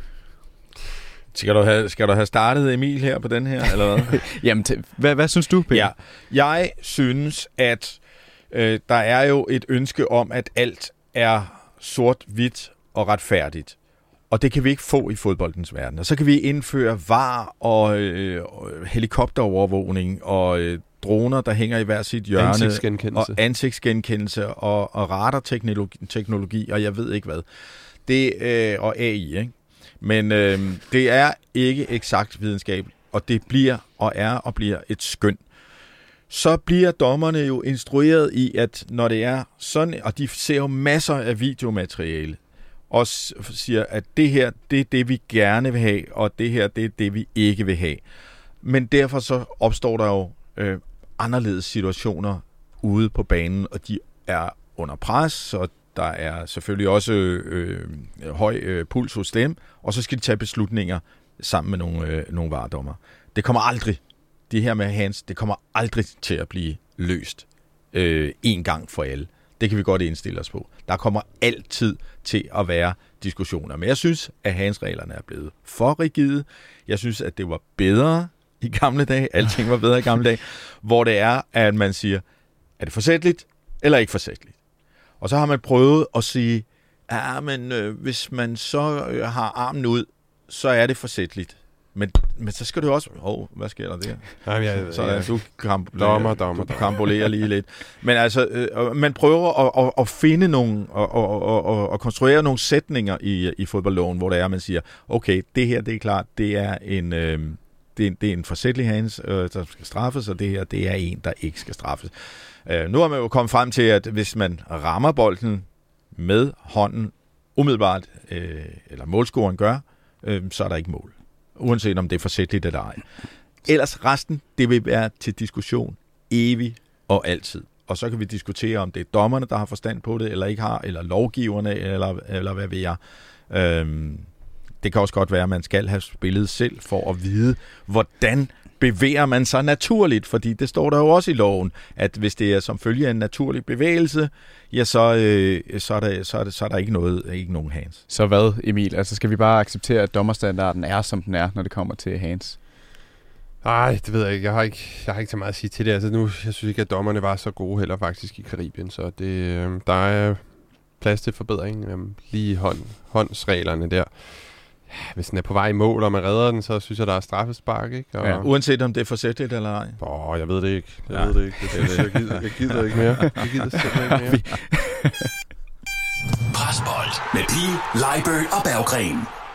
Skal du have, skal du have startet Emil her på den her, eller hvad? Jamen, t- hvad, hvad synes du, Peter? Ja, jeg synes, at øh, der er jo et ønske om, at alt er sort-hvidt og retfærdigt. Og det kan vi ikke få i fodboldens verden. Og så kan vi indføre V A R og øh, helikopterovervågning og øh, droner, der hænger i hver sit hjørne. Ansigtsgenkendelse. Og ansigtsgenkendelse og, og radarteknologi, teknologi, og jeg ved ikke hvad. Det, øh, og A I, ikke? Men øh, det er ikke eksakt videnskab, og det bliver og er og bliver et skøn. Så bliver dommerne jo instrueret i, at når det er sådan, og de ser jo masser af videomateriale, og siger, at det her, det er det, vi gerne vil have, og det her, det er det, vi ikke vil have. Men derfor så opstår der jo øh, anderledes situationer ude på banen, og de er under pres, og der er selvfølgelig også øh, høj øh, puls hos dem, og så skal de tage beslutninger sammen med nogle, øh, nogle varedommer. Det kommer aldrig, det her med hands, det kommer aldrig til at blive løst øh, en gang for alle. Det kan vi godt indstille os på. Der kommer altid til at være diskussioner. Men jeg synes, at hands-reglerne er blevet for rigide. Jeg synes, at det var bedre i gamle dage. Alting var bedre i gamle dage. Hvor det er, at man siger, er det forsætligt eller ikke forsætligt? Og så har man prøvet at sige, ja, men øh, hvis man så øh, har armen ud, så er det forsætligt. Men, men så skal du også... Åh, oh, hvad sker der der? Ja, ja, Så ja. du kamp, Dommer, dommer, du kampolerer lige lidt. Men altså, øh, man prøver at, at, at finde nogle, og, og, og, og, og konstruere nogle sætninger i, i fodboldloven, hvor det er, man siger, okay, det her, det er klart, det er en, øh, det, det, det er en forsætlig hands, øh, der skal straffes, og det her, det er en, der ikke skal straffes. Øh, nu har man jo kommet frem til, at hvis man rammer bolden med hånden umiddelbart, øh, eller målscoren gør, øh, så er der ikke mål. Uanset om det er forsætligt eller ej. Ellers resten, det vil være til diskussion evig og altid. Og så kan vi diskutere, om det er dommerne, der har forstand på det, eller ikke har, eller lovgiverne, eller, eller hvad ved jeg. Øhm, det kan også godt være, at man skal have spillet selv for at vide, hvordan bevæger man sig naturligt, fordi det står der jo også i loven, at hvis det er som følge af en naturlig bevægelse, ja, så, øh, så, er, der, så, er, der, så er der ikke, noget, ikke nogen hands. Så hvad, Emil? Altså skal vi bare acceptere, at dommerstandarden er, som den er, når det kommer til hands? Nej, det ved jeg ikke. Jeg har ikke, jeg har ikke så meget at sige til det. Altså nu, jeg synes ikke, at dommerne var så gode heller faktisk i Karibien, så det, øh, der er plads til forbedring. Øh, lige hånd, håndsreglerne der. Hvis den er på vej i mål, og man redder den, så synes jeg, der er straffespark, ikke? Og, ja, uanset om det er forsætligt eller ej. Åh, jeg ved det ikke. Jeg ja. ved det ikke. Det, det, jeg, gider, jeg gider ikke mere. Jeg gider simpelthen ikke mere. Presbold med Pihl, Leibert og Berggren.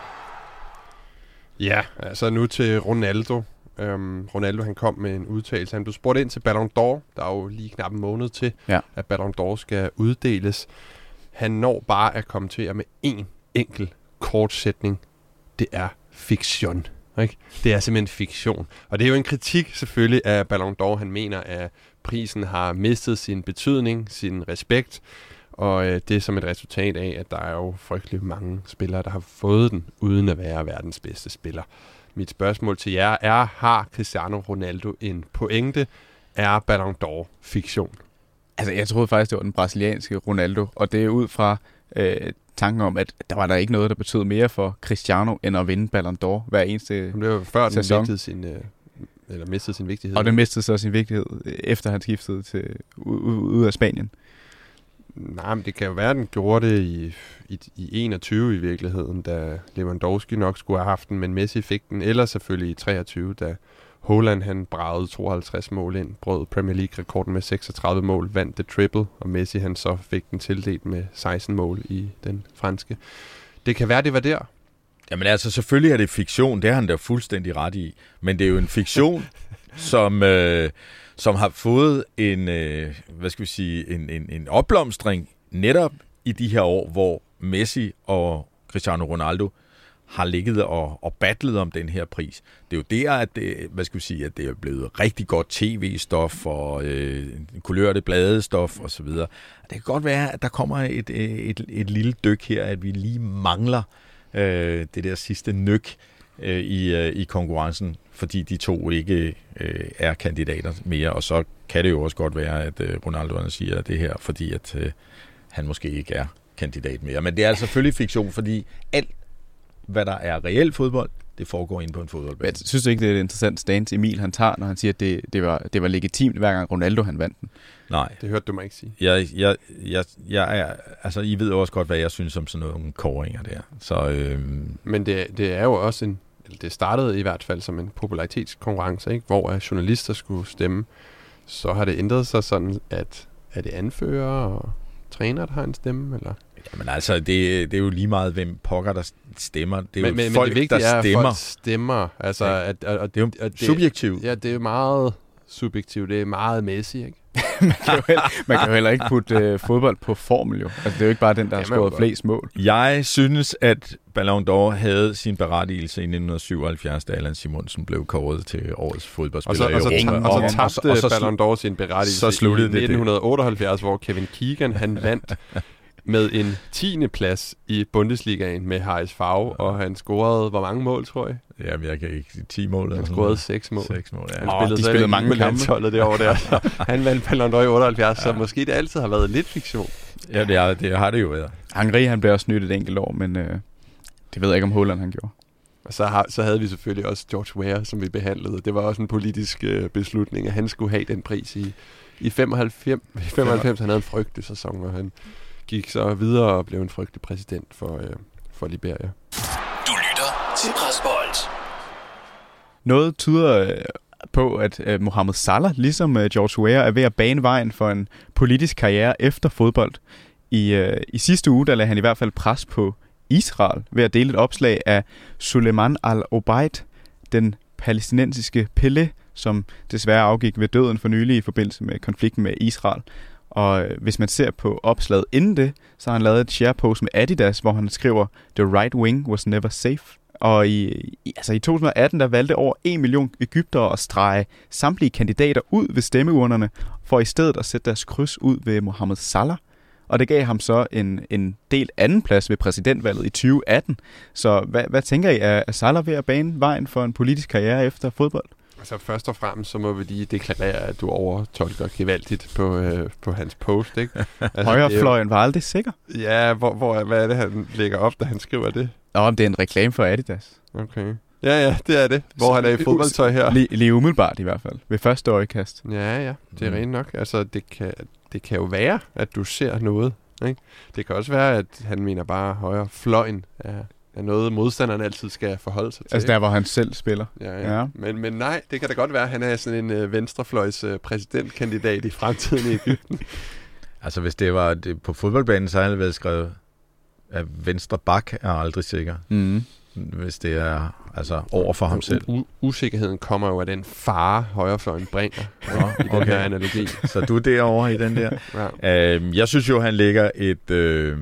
Ja, altså nu til Ronaldo. Um, Ronaldo, han kom med en udtalelse. Han blev spurgt ind til Ballon d'Or. Der er jo lige knap en måned til, ja. at Ballon d'Or skal uddeles. Han når bare at kommentere med én enkelt kort sætning. Det er fiktion. Ikke? Det er simpelthen fiktion. Og det er jo en kritik selvfølgelig af Ballon d'Or. Han mener, at prisen har mistet sin betydning, sin respekt. Og øh, det er som et resultat af, at der er jo frygtelig mange spillere, der har fået den, uden at være verdens bedste spiller. Mit spørgsmål til jer er, har Cristiano Ronaldo en pointe? Er Ballon d'Or fiktion? Altså, jeg troede faktisk, det var den brasilianske Ronaldo, og det er ud fra øh, tanken om, at der var der ikke noget, der betød mere for Cristiano, end at vinde Ballon d'Or hver eneste sæson. Det var før den mistede sin, øh, eller mistede sin vigtighed. Og den mistede så sin vigtighed, efter han skiftede til, ud, ud af Spanien. Nej, men det kan jo være, at den gjorde det i, i, i enogtyve i virkeligheden, da Lewandowski nok skulle have haft den, men Messi fik den. Eller selvfølgelig i treogtyve, da Haaland han bragede tooghalvtreds mål ind, brød Premier League-rekorden med seksogtredive mål, vandt det triple, og Messi han så fik den tildelt med seksten mål i den franske. Det kan være, det var der. Jamen altså, selvfølgelig er det fiktion, det har han da fuldstændig ret i, men det er jo en fiktion, som... Øh, som har fået en, øh, hvad skal vi sige, en, en, en opblomstring netop i de her år, hvor Messi og Cristiano Ronaldo har ligget og, og battlet om den her pris. Det er jo der, at det, hvad skal vi sige, at det er blevet rigtig godt tv-stof og øh, kulørte bladestof og så videre. Det kan godt være, at der kommer et, et, et, et lille dyk her, at vi lige mangler øh, det der sidste nyk øh, i, øh, i konkurrencen, fordi de to ikke øh, er kandidater mere, og så kan det jo også godt være, at øh, Ronaldo siger det her, fordi at øh, han måske ikke er kandidat mere. Men det er altså selvfølgelig fiktion, fordi alt, hvad der er reelt fodbold, det foregår inde på en fodboldbane. Jeg synes ikke, det er et interessant stance, Emil han tager, når han siger, at det, det, var, det var legitimt, hver gang Ronaldo han vandt den. Nej. Det hørte du mig ikke sige. Jeg, jeg, jeg, jeg er, altså, I ved også godt, hvad jeg synes om sådan nogle kåringer der. Så, øh... Men det, det er jo også en det startede i hvert fald som en popularitetskonkurrence, ikke? Hvor journalister skulle stemme. Så har det ændret sig sådan, at er det anfører og træner, der har en stemme? Eller? Jamen altså, det, det er jo lige meget, hvem pokker, der stemmer. Det er men, jo men, folk, men det der er, stemmer. Folk stemmer. Altså, ja. at, at, at, det er jo at det, subjektivt. Ja, det er meget subjektivt. Det er meget Messi, ikke? man, kan heller, man kan jo heller ikke putte øh, fodbold på formel, jo. Altså, det er jo ikke bare den, der har scoret flest mål. Jeg synes, at Ballon d'Or havde sin berettigelse i nitten syvoghalvfjerds, da Allan Simonsen blev kåret til årets fodboldspiller og så, i Europa. Og så, og så tabte og så, Ballon d'Or sin berettigelse så i nitten otteoghalvfjerds, hvor Kevin Keegan han vandt med en tiende plads i Bundesligaen med H S V, og han scorede hvor mange mål, tror jeg? Jamen, jeg kan ikke ti mål. Han scorede seks mål. seks mål, ja. Han spillede, oh, de spillede mange kampe det år der. Så han vandt Ballon d'Or i otteoghalvfjerds, ja. Så måske det altid har været lidt fiktion. Ja, det, er, det har det jo været. Henry, han blev også snydt et enkelt år, men øh, det ved jeg ikke, om Haaland han gjorde. Og så, har, så havde vi selvfølgelig også George Weah, som vi behandlede. Det var også en politisk øh, beslutning, at han skulle have den pris i, i femoghalvfems. femoghalvfems han havde en frygtelig sæson, og han gik så videre og blev en frygtelig præsident for, øh, for Liberia. Du lytter til Presbold. Noget tyder øh, på, at øh, Mohamed Salah, ligesom øh, George Weah, er ved at bane vejen for en politisk karriere efter fodbold. I, øh, i sidste uge, der lagde han i hvert fald pres på Israel ved at dele et opslag af Suleiman al-Obaid, den palæstinensiske Pelé, som desværre afgik ved døden for nylig i forbindelse med konflikten med Israel. Og hvis man ser på opslaget inden det, så har han lavet et sharepost med Adidas, hvor han skriver, "The right wing was never safe." Og i, i, altså i to tusind og atten, der valgte over en million egyptere at strege samtlige kandidater ud ved stemmeurnerne, for i stedet at sætte deres kryds ud ved Mohammed Salah. Og det gav ham så en, en del anden plads ved præsidentvalget i tyve atten. Så hvad, hvad tænker I, er Salah ved at bane vejen for en politisk karriere efter fodbold? Altså først og fremmest, så må vi lige deklarere, at du overtolker gevaldigt på, øh, på hans post, ikke? Altså, Højrefløjen var aldrig sikker. Ja, hvor, hvor, hvad er det, han lægger op, da han skriver det? Nå, det er en reklame for Adidas. Okay. Ja, ja, det er det. Hvor så, han er i fodboldtøj her. Lige, lige umiddelbart i hvert fald. Ved første øjekast. Ja, ja. Det er mm. rent nok. Altså, det kan, det kan jo være, at du ser noget, ikke? Det kan også være, at han mener bare, højre fløjen er, er noget, modstanderen altid skal forholde sig til. Altså der, hvor han selv spiller. Ja, ja. ja. Men, men nej, det kan da godt være, han er sådan en uh, venstrefløjs uh, præsidentkandidat i fremtiden i Egypten. Altså, hvis det var det, på fodboldbanen, så havde det været skrevet, at venstre bak er aldrig sikker. Mm. Hvis det er altså over for ham selv. U- usikkerheden kommer jo af den fare, højrefløjen bringer ja, i den okay. her analogi. Så du er derovre i den der. ja. øhm, jeg synes jo, han lægger et, øh,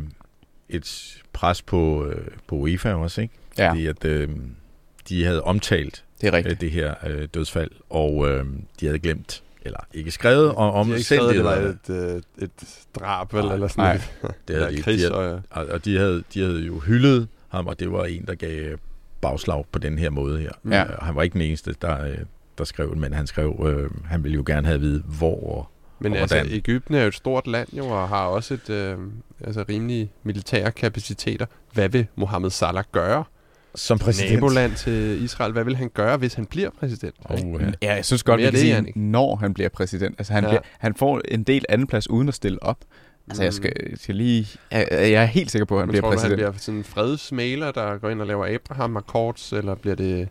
et pres på, øh, på UEFA også, ikke? Ja. Fordi at øh, de havde omtalt det, øh, det her øh, dødsfald, og øh, de havde glemt, eller ikke skrevet om, om de havde ikke skrevet, det var et, et, et drab, eller, eller sådan noget. Det havde de, kris, de havde, og, og de havde, de havde jo hyldet ham, og det var en, der gav bagslag på den her måde her. Ja. Uh, han var ikke den eneste, der, der skrev det, men han skrev, uh, han ville jo gerne have at vide, hvor og Men og altså, hvordan. Egypten er jo et stort land, jo, og har også et øh, altså rimelig militære kapaciteter. Hvad vil Mohammed Salah gøre? Som præsident? Naboland til Israel. Hvad vil han gøre, hvis han bliver præsident? Oh, ja. ja, jeg synes godt, vi kan sige, når han bliver præsident. Altså, han, ja. bliver, han får en del anden plads uden at stille op. Altså, jeg skal, jeg skal lige... Jeg, jeg er helt sikker på, at han bliver tror, præsident. Han bliver sådan en fredsmægler, der går ind og laver Abraham Accords, eller bliver det...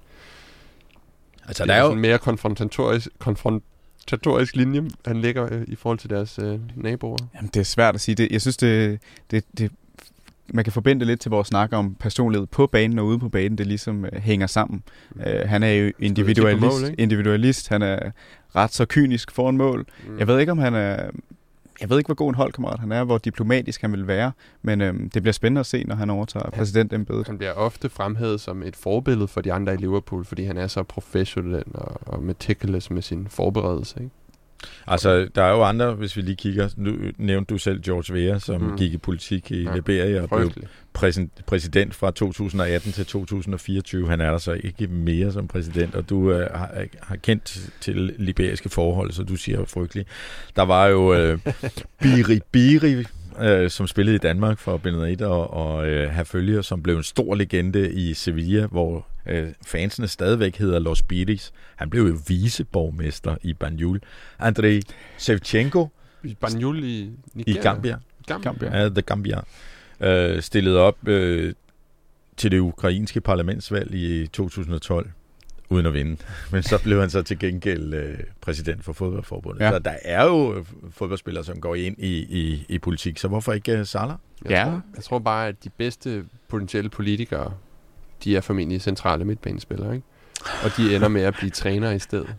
Altså, der er jo en mere konfrontatorisk, konfrontatorisk linje, han ligger øh, i forhold til deres øh, naboer. Jamen, det er svært at sige. Det, jeg synes, det, det, det... Man kan forbinde det lidt til vores snak om personlighed på banen og ude på banen. Det ligesom øh, hænger sammen. Mm. Uh, han er jo individualist, mål, individualist. Han er ret så kynisk foran mål. Mm. Jeg ved ikke, om han er... Jeg ved ikke, hvor god en holdkammerat han er, hvor diplomatisk han vil være, men øhm, det bliver spændende at se, når han overtager præsidentembedet. Han bliver ofte fremhævet som et forbillede for de andre i Liverpool, fordi han er så professionel og, og meticulous med sin forberedelse, ikke? Altså, der er jo andre, hvis vi lige kigger. Nu nævnte du selv George Weah, som mm. gik i politik i ja, Liberia og blev præs- præsident fra to tusind og atten til to tusind og fireogtyve. Han er der så ikke mere som præsident, og du øh, har, har kendt til liberiske forhold, så du siger frygteligt. Der var jo øh, Biri Biri, øh, som spillede i Danmark for Benedetta og, og øh, Herfølger, som blev en stor legende i Sevilla, hvor øh, fansene stadigvæk hedder Los Biris. Han blev jo viceborgmester i Banjul. Andrei Shevchenko. I Banjul i Nigeria? I Gambia. Gambia. Ja, The Gambia. Øh, stillede op øh, til det ukrainske parlamentsvalg i to tusind og tolv, uden at vinde. Men så blev han så til gengæld øh, præsident for fodboldforbundet. Ja. Så der er jo fodboldspillere, som går ind i, i, i politik, så hvorfor ikke uh, Salah? Jeg, ja. tror, jeg tror bare, at de bedste potentielle politikere, de er formentlig centrale midtbanespillere, ikke? Og de ender med at blive trænere i stedet.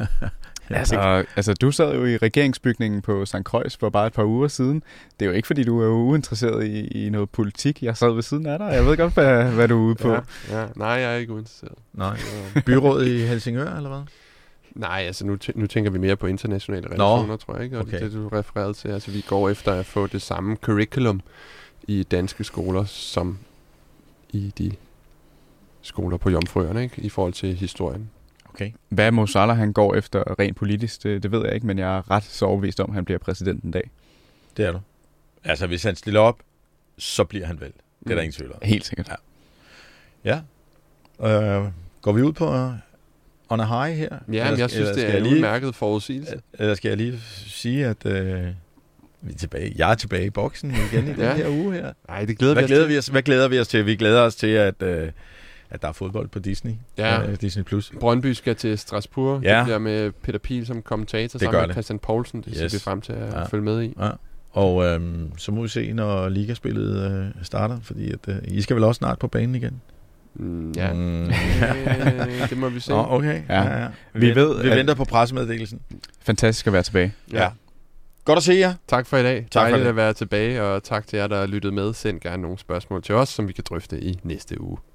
Altså, altså, du sad jo i regeringsbygningen på Sankt Croix for bare et par uger siden. Det er jo ikke, fordi du er uinteresseret i, i noget politik. Jeg sad ved siden af dig. Jeg ved godt, hvad, hvad du er ude på. Ja, ja. Nej, jeg er ikke uinteresseret. Nej. Byrådet i Helsingør, eller hvad? Nej, altså nu, t- nu tænker vi mere på internationale relationer, Nå. tror jeg, ikke? Og okay. det, du refererede til. Altså, vi går efter at få det samme curriculum i danske skoler, som i de skoler på Jomfruøerne, ikke? I forhold til historien. Okay. Hvad Mo Salah han går efter rent politisk, det, det ved jeg ikke, men jeg er ret så overbevist om, at han bliver præsident en dag. Det er du. Altså, hvis han stiller op, så bliver han valgt. Det er mm. der ingen tvivl om. Helt sikkert. Ja. ja. Uh, går vi ud på uh, on a high her? Ja, men jeg synes, det er en lige, udmærket forudsigelse. Eller skal jeg lige sige, at uh, vi er tilbage. Jeg er tilbage i boksen igen i ja. den her uge her. Nej, det glæder hvad vi glæder os vi os, Hvad glæder vi os til? Vi glæder os til, at... Uh, at der er fodbold på Disney. Ja. Uh, Disney Plus. Brøndby skal til Strasbourg. Ja. Det bliver med Peter Piel som kommentator sammen med Christian Poulsen. Det yes. ser vi frem til at ja. følge med i. Ja. Og øhm, så må vi se, når ligaspillet øh, starter, fordi at, øh, I skal vel også snart på banen igen? Mm, ja, Mm. øh, det må vi se. Nå, okay. Ja. Ja, ja. Vi, Vi vi, ved, ved, vi at- venter på pressemeddelelsen. Fantastisk at være tilbage. Ja. Godt at se jer. Tak for i dag. Tak for Dejligt det. at være tilbage, og tak til jer, der har lyttet med. Send gerne nogle spørgsmål til os, som vi kan drøfte i næste uge.